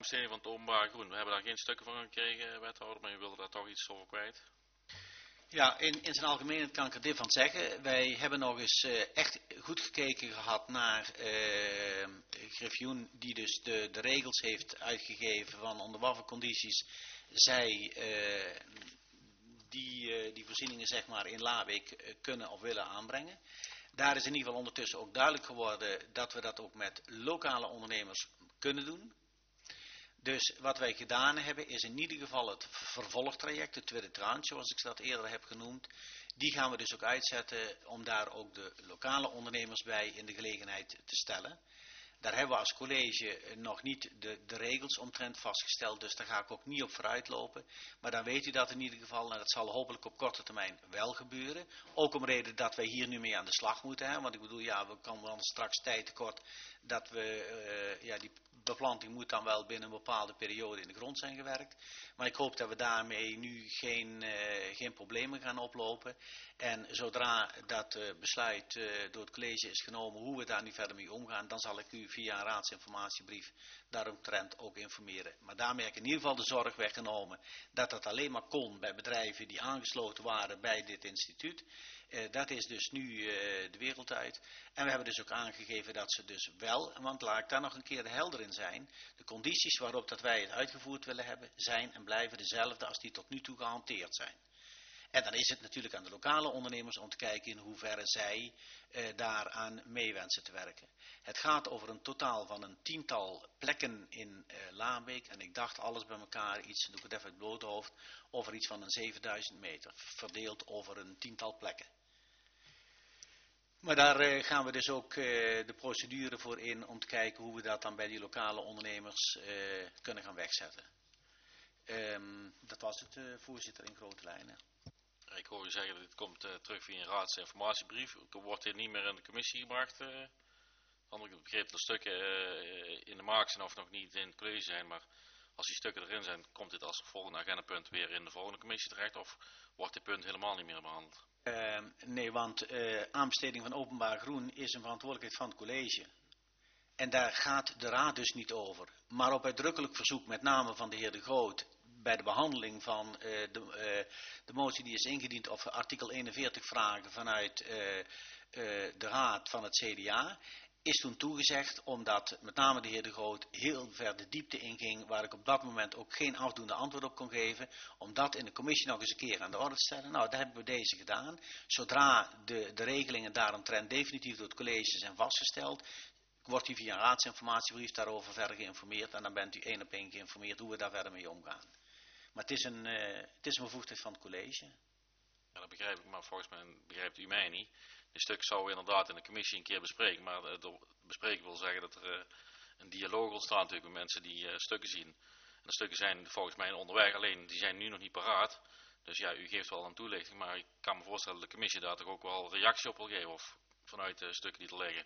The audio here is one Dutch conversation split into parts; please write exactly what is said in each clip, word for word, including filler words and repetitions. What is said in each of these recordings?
aanbesteding van het openbaar groen. We hebben daar geen stukken van gekregen, wethouder, maar u wilde daar toch iets over kwijt? Ja, in, in zijn algemeenheid kan ik er dit van zeggen. Wij hebben nog eens uh, echt goed gekeken gehad naar uh, Griffioen, die dus de, de regels heeft uitgegeven van onder wat voor condities zij uh, die, uh, die voorzieningen zeg maar in Laarbeek uh, kunnen of willen aanbrengen. Daar is in ieder geval ondertussen ook duidelijk geworden dat we dat ook met lokale ondernemers kunnen doen. Dus wat wij gedaan hebben is in ieder geval het vervolgtraject, de tweede tranche zoals ik dat eerder heb genoemd. Die gaan we dus ook uitzetten om daar ook de lokale ondernemers bij in de gelegenheid te stellen. Daar hebben we als college nog niet de, de regels omtrent vastgesteld, dus daar ga ik ook niet op vooruitlopen. Maar dan weet u dat in ieder geval, en dat zal hopelijk op korte termijn wel gebeuren. Ook om reden dat wij hier nu mee aan de slag moeten. Hè? Want ik bedoel, ja, we komen dan straks tijd tekort dat we, uh, ja, die beplanting moet dan wel binnen een bepaalde periode in de grond zijn gewerkt. Maar ik hoop dat we daarmee nu geen, uh, geen problemen gaan oplopen. En zodra dat uh, besluit uh, door het college is genomen hoe we daar nu verder mee omgaan, dan zal ik u via een raadsinformatiebrief daaromtrent ook informeren. Maar daarmee heb ik in ieder geval de zorg weggenomen dat dat alleen maar kon bij bedrijven die aangesloten waren bij dit instituut. Uh, dat is dus nu uh, de wereld uit. En we hebben dus ook aangegeven dat ze dus wel, want laat ik daar nog een keer helder in zijn, de condities waarop dat wij het uitgevoerd willen hebben zijn en blijven dezelfde als die tot nu toe gehanteerd zijn. En dan is het natuurlijk aan de lokale ondernemers om te kijken in hoeverre zij uh, daaraan mee wensen te werken. Het gaat over een totaal van een tiental plekken in uh, Laarbeek. En ik dacht alles bij elkaar, iets, doe ik het even uit het blote hoofd, over iets van een zevenduizend meter. Verdeeld over een tiental plekken. Maar daar uh, gaan we dus ook uh, de procedure voor in om te kijken hoe we dat dan bij die lokale ondernemers uh, kunnen gaan wegzetten. Um, dat was het, uh, voorzitter, in grote lijnen. Ik hoor u zeggen dat dit komt uh, terug via een raadsinformatiebrief. Wordt dit niet meer in de commissie gebracht? Uh, want ik begreep dat er stukken uh, in de maak zijn of nog niet in het college zijn. Maar als die stukken erin zijn, komt dit als volgende agendapunt weer in de volgende commissie terecht? Of wordt dit punt helemaal niet meer behandeld? Uh, nee, want uh, aanbesteding van openbaar groen is een verantwoordelijkheid van het college. En daar gaat de raad dus niet over. Maar op uitdrukkelijk verzoek met name van de heer De Groot bij de behandeling van uh, de, uh, de motie die is ingediend of artikel eenenveertig vragen vanuit uh, uh, de raad van het C D A, is toen toegezegd, omdat met name de heer De Groot heel ver de diepte inging, waar ik op dat moment ook geen afdoende antwoord op kon geven, om dat in de commissie nog eens een keer aan de orde te stellen. Nou, dat hebben we deze gedaan. Zodra de, de regelingen daaromtrent definitief door het college zijn vastgesteld, wordt u via een raadsinformatiebrief daarover verder geïnformeerd en dan bent u één op één geïnformeerd hoe we daar verder mee omgaan. Maar het is een, uh, het is een bevoegdheid van het college. Ja, dat begrijp ik, maar volgens mij begrijpt u mij niet. Dit stuk zou we inderdaad in de commissie een keer bespreken, maar uh, bespreken wil zeggen dat er uh, een dialoog ontstaat natuurlijk met mensen die uh, stukken zien. En de stukken zijn volgens mij onderweg, alleen die zijn nu nog niet paraat. Dus ja, u geeft wel een toelichting, maar ik kan me voorstellen dat de commissie daar toch ook wel reactie op wil geven, of vanuit de stukken die er liggen.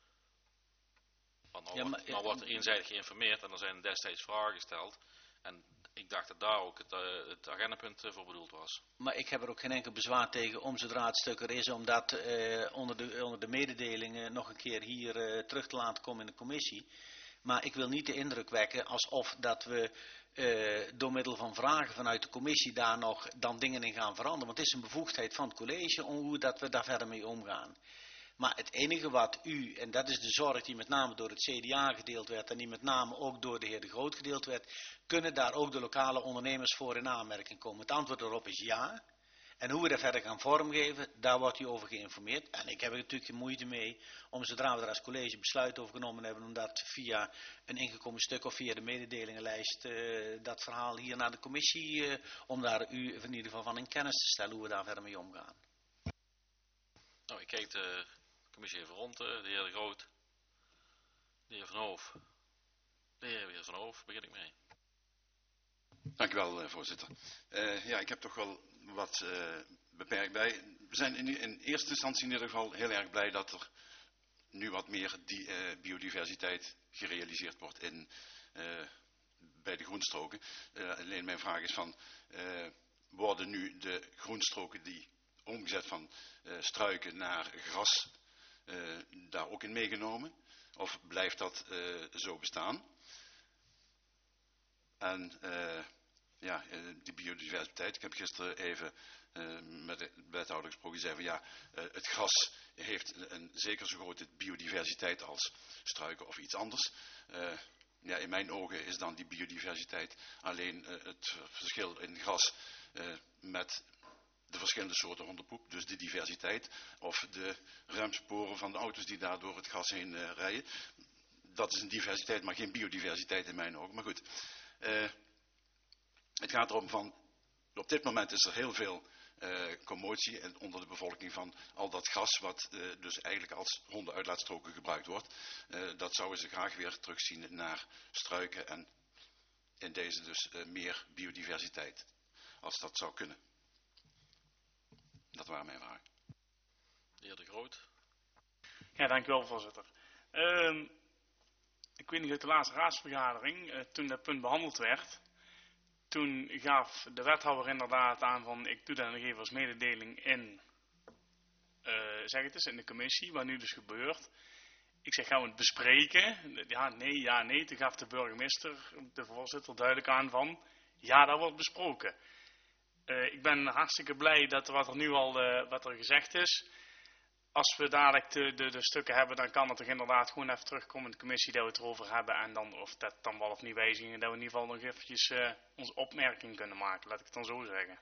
Want nou, ja, maar, wordt, nou wordt er eenzijdig geïnformeerd en er zijn destijds vragen gesteld. En ik dacht dat daar ook het, uh, het agendapunt uh, voor bedoeld was. Maar ik heb er ook geen enkel bezwaar tegen om zodra het stuk er is, om dat uh, onder, de, onder de mededelingen nog een keer hier uh, terug te laten komen in de commissie. Maar ik wil niet de indruk wekken alsof dat we uh, door middel van vragen vanuit de commissie daar nog dan dingen in gaan veranderen. Want het is een bevoegdheid van het college om hoe dat we daar verder mee omgaan. Maar het enige wat u, en dat is de zorg die met name door het C D A gedeeld werd en die met name ook door de heer De Groot gedeeld werd, kunnen daar ook de lokale ondernemers voor in aanmerking komen? Het antwoord erop is ja. En hoe we dat verder gaan vormgeven, daar wordt u over geïnformeerd. En ik heb er natuurlijk geen moeite mee om zodra we er als college besluit over genomen hebben, om dat via een ingekomen stuk of via de mededelingenlijst, uh, dat verhaal hier naar de commissie, uh, om daar u in ieder geval van in kennis te stellen hoe we daar verder mee omgaan. Nou, ik kijk de commissie even rond, de heer De Groot, de heer Van Hoof. De heer Van Hoof, begin ik mee. Dank u wel, voorzitter. Uh, ja, ik heb toch wel wat uh, beperkt bij. We zijn in, in eerste instantie in ieder geval heel erg blij dat er nu wat meer die, uh, biodiversiteit gerealiseerd wordt in, uh, bij de groenstroken. Uh, alleen mijn vraag is van, uh, worden nu de groenstroken die omgezet van uh, struiken naar gras uh, daar ook in meegenomen? Of blijft dat uh, zo bestaan? En uh, ja, die biodiversiteit, ik heb gisteren even uh, met de wethouder gesproken, die zei van ja, uh, het gras heeft een, een zeker zo grote biodiversiteit als struiken of iets anders. Uh, ja, in mijn ogen is dan die biodiversiteit alleen uh, het verschil in gras uh, met de verschillende soorten hondenpoep, dus de diversiteit, of de remsporen van de auto's die daar door het gras heen uh, rijden. Dat is een diversiteit, maar geen biodiversiteit in mijn ogen. Maar goed, uh, het gaat erom van, op dit moment is er heel veel uh, commotie onder de bevolking van al dat gras wat uh, dus eigenlijk als hondenuitlaatstroken gebruikt wordt. Uh, dat zouden ze graag weer terugzien naar struiken en in deze dus uh, meer biodiversiteit, als dat zou kunnen. Dat waren mijn vragen. De heer De Groot. Ja, dankjewel voorzitter. Uh, ik weet niet uit de laatste raadsvergadering, uh, toen dat punt behandeld werd, toen gaf de wethouder inderdaad aan van ik doe dat nog even als mededeling in, uh, zeg het eens, in de commissie, wat nu dus gebeurt. Ik zeg, gaan we het bespreken? Ja, nee, ja, nee. Toen gaf de burgemeester, de voorzitter, duidelijk aan van ja, dat wordt besproken. Uh, ik ben hartstikke blij dat wat er nu al uh, wat er gezegd is. Als we dadelijk de, de, de stukken hebben, dan kan het toch inderdaad gewoon even terugkomen in de commissie dat we het erover hebben. En dan, of dat dan wel of niet wijzigen, dat we in ieder geval nog eventjes uh, onze opmerking kunnen maken. Laat ik het dan zo zeggen.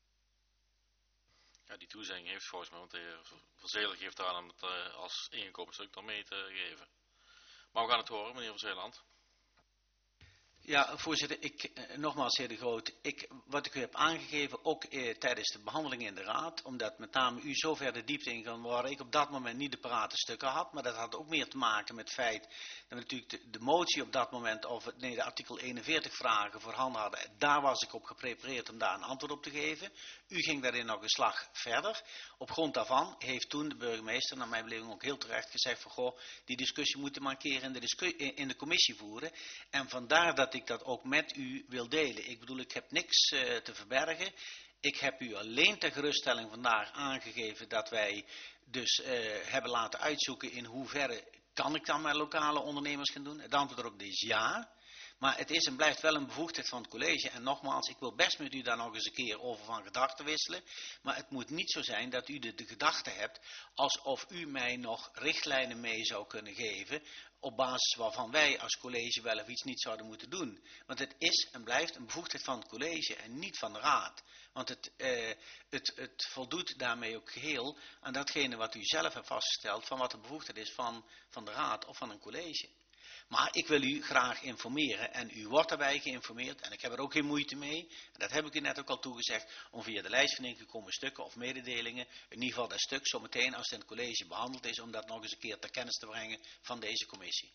Ja, die toezegging heeft volgens mij, want de heer Verzeler geeft aan om het uh, als ingekomen stuk dan mee te geven. Maar we gaan het horen, meneer Verzeeland. Ja, voorzitter, ik, eh, nogmaals heer De Groot, ik, wat ik u heb aangegeven, ook eh, tijdens de behandeling in de raad, omdat met name u zo ver de diepte in kan, waar ik op dat moment niet de parate stukken had, maar dat had ook meer te maken met het feit dat we natuurlijk de, de motie op dat moment, of het, nee, de artikel eenenveertig vragen voorhanden hadden, daar was ik op geprepareerd om daar een antwoord op te geven. U ging daarin nog een slag verder. Op grond daarvan heeft toen de burgemeester, naar mijn beleving ook heel terecht, gezegd van goh, die discussie moeten we maar een keer in de, discu- in de commissie voeren. En vandaar dat ik dat ook met u wil delen. Ik bedoel, ik heb niks uh, te verbergen. Ik heb u alleen ter geruststelling vandaag aangegeven dat wij dus uh, hebben laten uitzoeken in hoeverre kan ik dan met lokale ondernemers gaan doen. Het antwoord erop is ja. Maar het is en blijft wel een bevoegdheid van het college. En nogmaals, ik wil best met u daar nog eens een keer over van gedachten wisselen. Maar het moet niet zo zijn dat u de, de gedachte hebt alsof u mij nog richtlijnen mee zou kunnen geven. Op basis waarvan wij als college wel of iets niet zouden moeten doen. Want het is en blijft een bevoegdheid van het college en niet van de raad. Want het, eh, het, het voldoet daarmee ook geheel aan datgene wat u zelf hebt vastgesteld van wat de bevoegdheid is van, van de raad of van een college. Maar ik wil u graag informeren en u wordt daarbij geïnformeerd en ik heb er ook geen moeite mee. En dat heb ik u net ook al toegezegd om via de lijst van ingekomen stukken of mededelingen, in ieder geval dat stuk zometeen als het in het college behandeld is, om dat nog eens een keer ter kennis te brengen van deze commissie.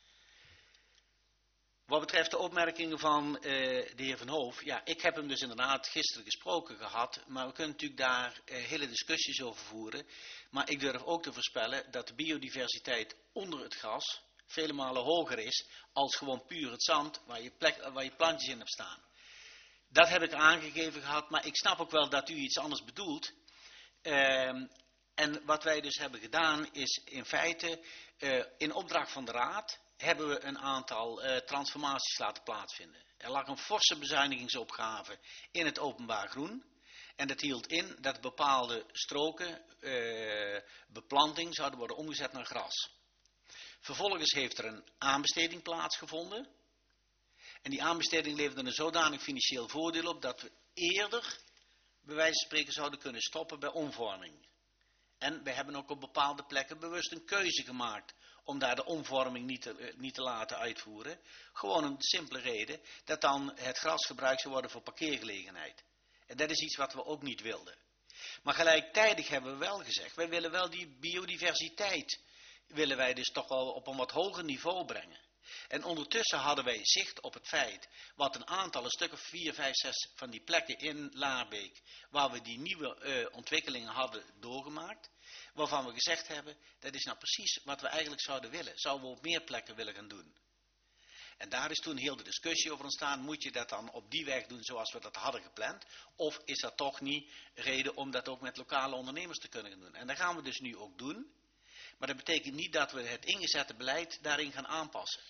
Wat betreft de opmerkingen van uh, de heer Van Hoof, ja, ik heb hem dus inderdaad gisteren gesproken gehad, maar we kunnen natuurlijk daar uh, hele discussies over voeren. Maar ik durf ook te voorspellen dat de biodiversiteit onder het gras vele malen hoger is als gewoon puur het zand waar je, plek, waar je plantjes in hebt staan. Dat heb ik aangegeven gehad, maar ik snap ook wel dat u iets anders bedoelt. Uh, en wat wij dus hebben gedaan is in feite uh, in opdracht van de raad hebben we een aantal uh, transformaties laten plaatsvinden. Er lag een forse bezuinigingsopgave in het openbaar groen. En dat hield in dat bepaalde stroken, uh, beplanting, zouden worden omgezet naar gras. Vervolgens heeft er een aanbesteding plaatsgevonden. En die aanbesteding leverde een zodanig financieel voordeel op dat we eerder, bij wijze van spreken, zouden kunnen stoppen bij omvorming. En we hebben ook op bepaalde plekken bewust een keuze gemaakt om daar de omvorming niet te, niet te laten uitvoeren. Gewoon om de simpele reden dat dan het gras gebruikt zou worden voor parkeergelegenheid. En dat is iets wat we ook niet wilden. Maar gelijktijdig hebben we wel gezegd, wij willen wel die biodiversiteit, willen wij dus toch wel op een wat hoger niveau brengen. En ondertussen hadden wij zicht op het feit, wat een aantal, een stuk of vier, vijf, zes van die plekken in Laarbeek, waar we die nieuwe uh, ontwikkelingen hadden doorgemaakt, waarvan we gezegd hebben, dat is nou precies wat we eigenlijk zouden willen. Zouden we op meer plekken willen gaan doen. En daar is toen heel de discussie over ontstaan, moet je dat dan op die weg doen zoals we dat hadden gepland? Of is dat toch niet reden om dat ook met lokale ondernemers te kunnen doen? En dat gaan we dus nu ook doen. Maar dat betekent niet dat we het ingezette beleid daarin gaan aanpassen.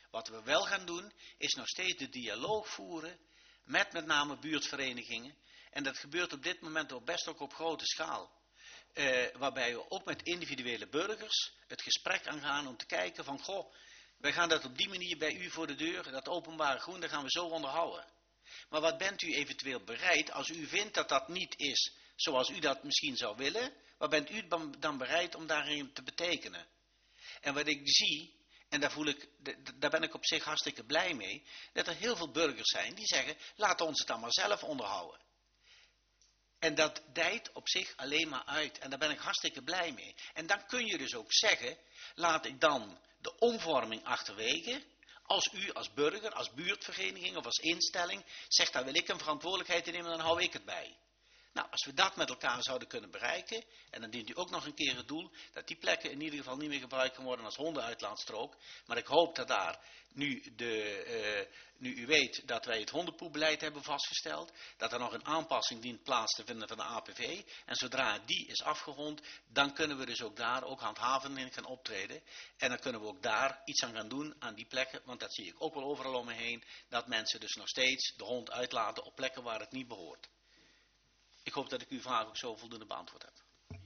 Wat we wel gaan doen, is nog steeds de dialoog voeren met met name buurtverenigingen. En dat gebeurt op dit moment ook best ook op grote schaal. Uh, waarbij we ook met individuele burgers het gesprek aangaan om te kijken van, goh, wij gaan dat op die manier bij u voor de deur, dat openbare groen, dat gaan we zo onderhouden. Maar wat bent u eventueel bereid, als u vindt dat dat niet is zoals u dat misschien zou willen, wat bent u dan bereid om daarin te betekenen? En wat ik zie, en daar, voel ik, daar ben ik op zich hartstikke blij mee, dat er heel veel burgers zijn die zeggen, laat ons het dan maar zelf onderhouden. En dat dijt op zich alleen maar uit. En daar ben ik hartstikke blij mee. En dan kun je dus ook zeggen, laat ik dan de omvorming achterwege, als u als burger, als buurtvereniging of als instelling zegt, daar wil ik een verantwoordelijkheid in nemen, dan hou ik het bij. Nou, als we dat met elkaar zouden kunnen bereiken, en dan dient u ook nog een keer het doel, dat die plekken in ieder geval niet meer gebruikt gaan worden als hondenuitlaatstrook. Maar ik hoop dat daar, nu, de, uh, nu u weet dat wij het hondenpoepbeleid hebben vastgesteld, dat er nog een aanpassing dient plaats te vinden van de A P V. En zodra die is afgerond, dan kunnen we dus ook daar ook handhavend in gaan optreden. En dan kunnen we ook daar iets aan gaan doen aan die plekken, want dat zie ik ook wel overal om me heen, dat mensen dus nog steeds de hond uitlaten op plekken waar het niet behoort. Ik hoop dat ik uw vraag ook zo voldoende beantwoord heb.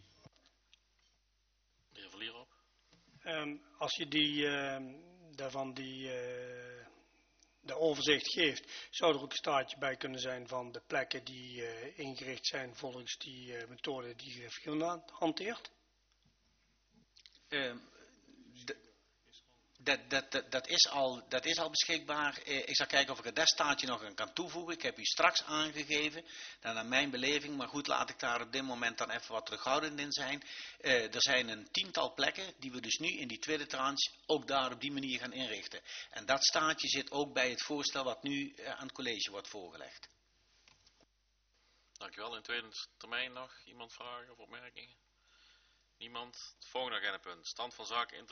De heer Verlierop. Um, als je die, uh, daarvan die, uh, de overzicht geeft, zou er ook een staartje bij kunnen zijn van de plekken die uh, ingericht zijn volgens die uh, methode die Griffioen hanteert? Um, Dat, dat, dat, dat, is al, dat is al beschikbaar. Eh, ik zal kijken of ik er dat staartje nog aan kan toevoegen. Ik heb u straks aangegeven, dan naar mijn beleving, maar goed, laat ik daar op dit moment dan even wat terughoudend in zijn. Eh, er zijn een tiental plekken die we dus nu in die tweede tranche ook daar op die manier gaan inrichten. En dat staartje zit ook bij het voorstel wat nu eh, aan het college wordt voorgelegd. Dankjewel. In tweede termijn nog iemand vragen of opmerkingen? Niemand. Het volgende agendapunt. Stand van zaken